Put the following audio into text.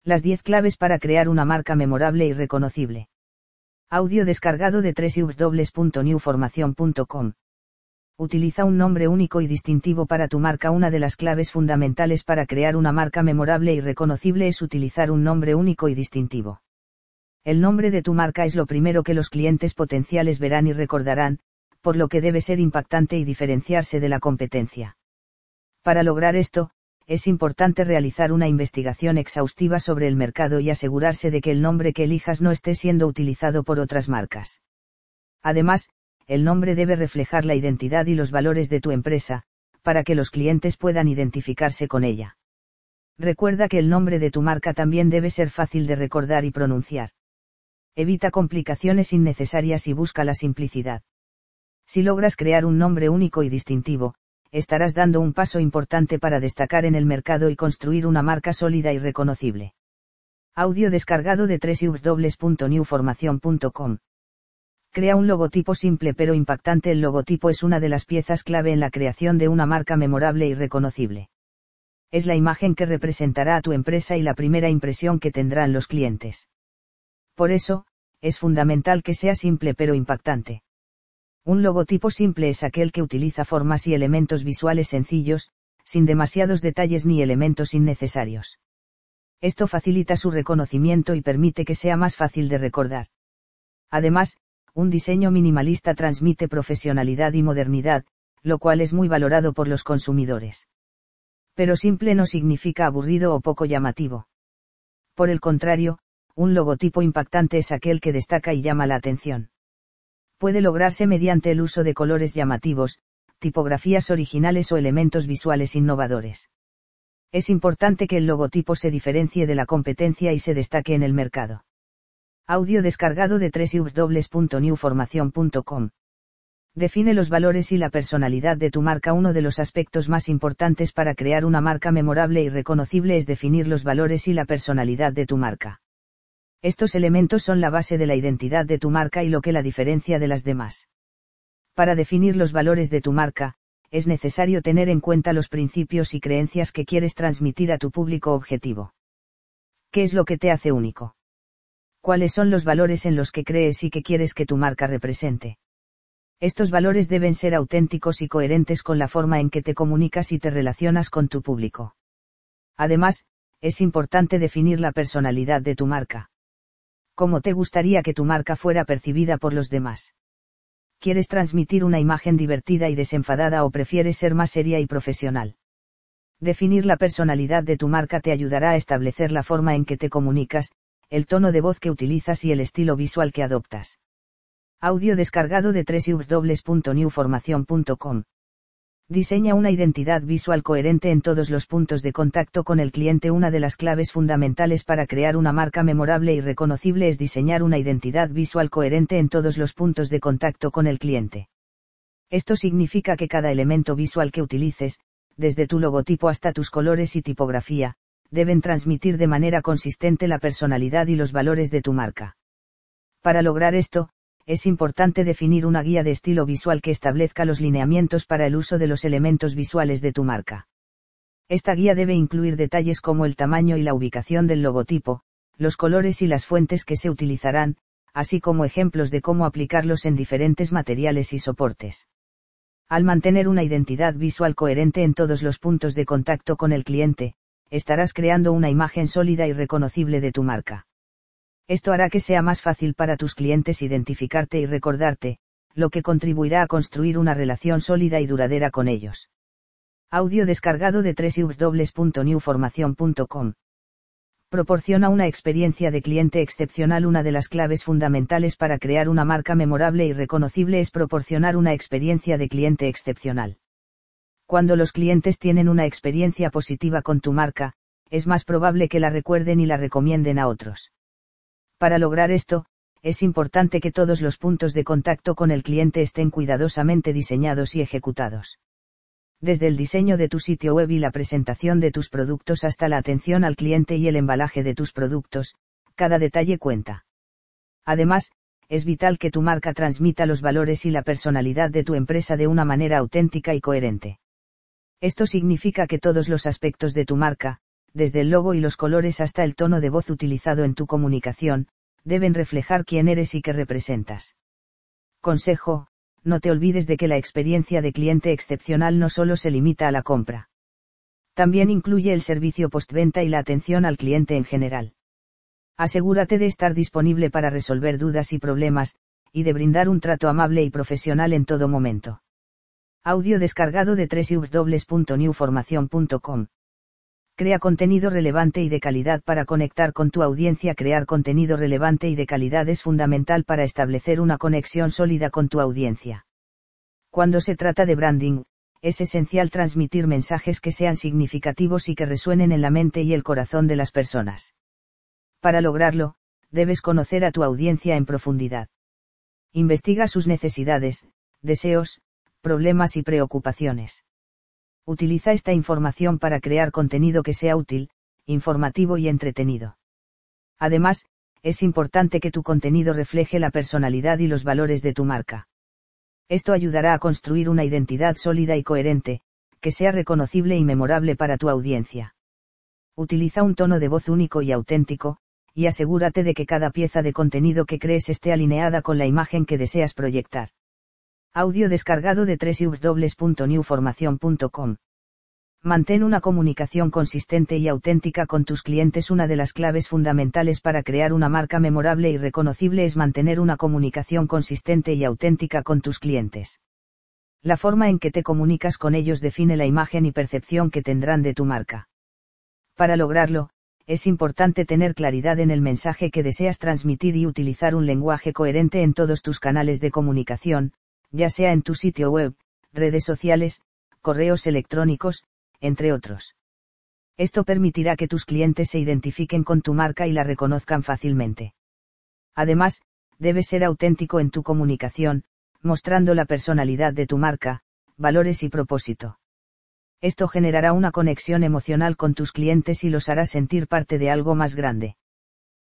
Las 10 claves para crear una marca memorable y reconocible. Audio descargado de www.newformation.com. Utiliza un nombre único y distintivo para tu marca. Una de las claves fundamentales para crear una marca memorable y reconocible es utilizar un nombre único y distintivo. El nombre de tu marca es lo primero que los clientes potenciales verán y recordarán, por lo que debe ser impactante y diferenciarse de la competencia. Para lograr esto, es importante realizar una investigación exhaustiva sobre el mercado y asegurarse de que el nombre que elijas no esté siendo utilizado por otras marcas. Además, el nombre debe reflejar la identidad y los valores de tu empresa, para que los clientes puedan identificarse con ella. Recuerda que el nombre de tu marca también debe ser fácil de recordar y pronunciar. Evita complicaciones innecesarias y busca la simplicidad. Si logras crear un nombre único y distintivo, estarás dando un paso importante para destacar en el mercado y construir una marca sólida y reconocible. Audio descargado de www.newformation.com. Crea un logotipo simple pero impactante. El logotipo es una de las piezas clave en la creación de una marca memorable y reconocible. Es la imagen que representará a tu empresa y la primera impresión que tendrán los clientes. Por eso, es fundamental que sea simple pero impactante. Un logotipo simple es aquel que utiliza formas y elementos visuales sencillos, sin demasiados detalles ni elementos innecesarios. Esto facilita su reconocimiento y permite que sea más fácil de recordar. Además, un diseño minimalista transmite profesionalidad y modernidad, lo cual es muy valorado por los consumidores. Pero simple no significa aburrido o poco llamativo. Por el contrario, un logotipo impactante es aquel que destaca y llama la atención. Puede lograrse mediante el uso de colores llamativos, tipografías originales o elementos visuales innovadores. Es importante que el logotipo se diferencie de la competencia y se destaque en el mercado. Audio descargado de www.newformation.com. Define los valores y la personalidad de tu marca. Uno de los aspectos más importantes para crear una marca memorable y reconocible es definir los valores y la personalidad de tu marca. Estos elementos son la base de la identidad de tu marca y lo que la diferencia de las demás. Para definir los valores de tu marca, es necesario tener en cuenta los principios y creencias que quieres transmitir a tu público objetivo. ¿Qué es lo que te hace único? ¿Cuáles son los valores en los que crees y que quieres que tu marca represente? Estos valores deben ser auténticos y coherentes con la forma en que te comunicas y te relacionas con tu público. Además, es importante definir la personalidad de tu marca. ¿Cómo te gustaría que tu marca fuera percibida por los demás? ¿Quieres transmitir una imagen divertida y desenfadada o prefieres ser más seria y profesional? Definir la personalidad de tu marca te ayudará a establecer la forma en que te comunicas, el tono de voz que utilizas y el estilo visual que adoptas. Audio descargado de www.newformation.com. Diseña una identidad visual coherente en todos los puntos de contacto con el cliente. Una de las claves fundamentales para crear una marca memorable y reconocible es diseñar una identidad visual coherente en todos los puntos de contacto con el cliente. Esto significa que cada elemento visual que utilices, desde tu logotipo hasta tus colores y tipografía, deben transmitir de manera consistente la personalidad y los valores de tu marca. Para lograr esto, es importante definir una guía de estilo visual que establezca los lineamientos para el uso de los elementos visuales de tu marca. Esta guía debe incluir detalles como el tamaño y la ubicación del logotipo, los colores y las fuentes que se utilizarán, así como ejemplos de cómo aplicarlos en diferentes materiales y soportes. Al mantener una identidad visual coherente en todos los puntos de contacto con el cliente, estarás creando una imagen sólida y reconocible de tu marca. Esto hará que sea más fácil para tus clientes identificarte y recordarte, lo que contribuirá a construir una relación sólida y duradera con ellos. Audio descargado de www.newformation.com. Proporciona una experiencia de cliente excepcional. Una de las claves fundamentales para crear una marca memorable y reconocible es proporcionar una experiencia de cliente excepcional. Cuando los clientes tienen una experiencia positiva con tu marca, es más probable que la recuerden y la recomienden a otros. Para lograr esto, es importante que todos los puntos de contacto con el cliente estén cuidadosamente diseñados y ejecutados. Desde el diseño de tu sitio web y la presentación de tus productos hasta la atención al cliente y el embalaje de tus productos, cada detalle cuenta. Además, es vital que tu marca transmita los valores y la personalidad de tu empresa de una manera auténtica y coherente. Esto significa que todos los aspectos de tu marca, desde el logo y los colores hasta el tono de voz utilizado en tu comunicación, deben reflejar quién eres y qué representas. Consejo: no te olvides de que la experiencia de cliente excepcional no solo se limita a la compra. También incluye el servicio postventa y la atención al cliente en general. Asegúrate de estar disponible para resolver dudas y problemas, y de brindar un trato amable y profesional en todo momento. Audio descargado de www.newformacion.com. Crea contenido relevante y de calidad para conectar con tu audiencia. Crear contenido relevante y de calidad es fundamental para establecer una conexión sólida con tu audiencia. Cuando se trata de branding, es esencial transmitir mensajes que sean significativos y que resuenen en la mente y el corazón de las personas. Para lograrlo, debes conocer a tu audiencia en profundidad. Investiga sus necesidades, deseos, problemas y preocupaciones. Utiliza esta información para crear contenido que sea útil, informativo y entretenido. Además, es importante que tu contenido refleje la personalidad y los valores de tu marca. Esto ayudará a construir una identidad sólida y coherente, que sea reconocible y memorable para tu audiencia. Utiliza un tono de voz único y auténtico, y asegúrate de que cada pieza de contenido que crees esté alineada con la imagen que deseas proyectar. Audio descargado de www.newformacion.com. Mantén una comunicación consistente y auténtica con tus clientes. Una de las claves fundamentales para crear una marca memorable y reconocible es mantener una comunicación consistente y auténtica con tus clientes. La forma en que te comunicas con ellos define la imagen y percepción que tendrán de tu marca. Para lograrlo, es importante tener claridad en el mensaje que deseas transmitir y utilizar un lenguaje coherente en todos tus canales de comunicación, ya sea en tu sitio web, redes sociales, correos electrónicos, entre otros. Esto permitirá que tus clientes se identifiquen con tu marca y la reconozcan fácilmente. Además, debes ser auténtico en tu comunicación, mostrando la personalidad de tu marca, valores y propósito. Esto generará una conexión emocional con tus clientes y los hará sentir parte de algo más grande.